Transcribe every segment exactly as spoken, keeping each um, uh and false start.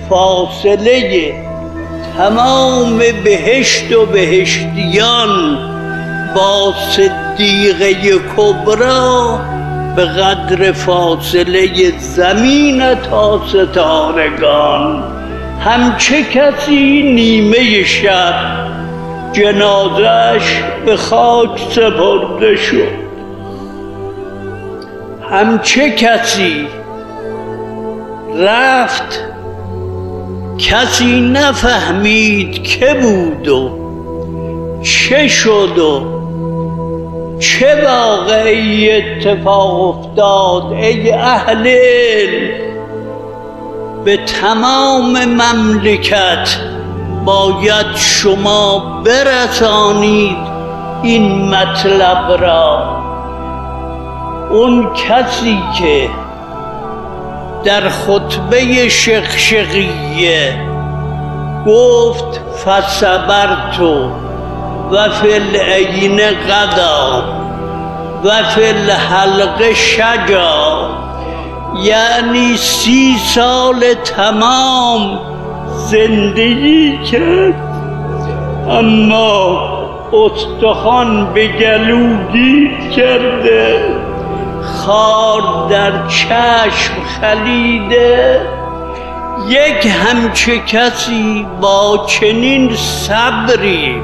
فاصله تمام بهشت و بهشتیان با صدیقه کبرا به قدر فاصله زمین تا ستارگان. همچه کسی نیمه شب جنازش به خاک سپرده شد، همچه کسی رفت کسی نفهمید که بود و چه شد و چه واقعی اتفاق افتاد. ای اهل علم، به تمام مملکت باید شما برسانید این مطلب را. اون کسی که در خطبه شقشقیه گفت فصبرت و فی العین قضا و فی الحلق شجا، یعنی سی سال تمام زندگی کرد اما استخوان به گلو گیر کرده، خار در چشم خلیده. یک همچه کسی با چنین صبری،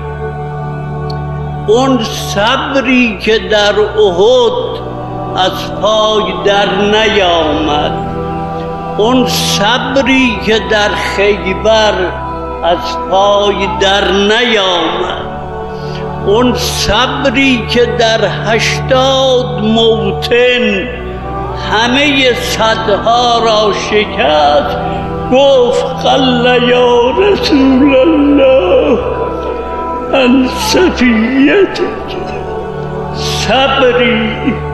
اون صبری که در احد از پای در نیامد، اون صبری که در خیبر از پای در نیامد، اون صبری که در هشتاد موطن همه صدها را شکست، گفت قل یا رسول الله عن صفیتک. صبری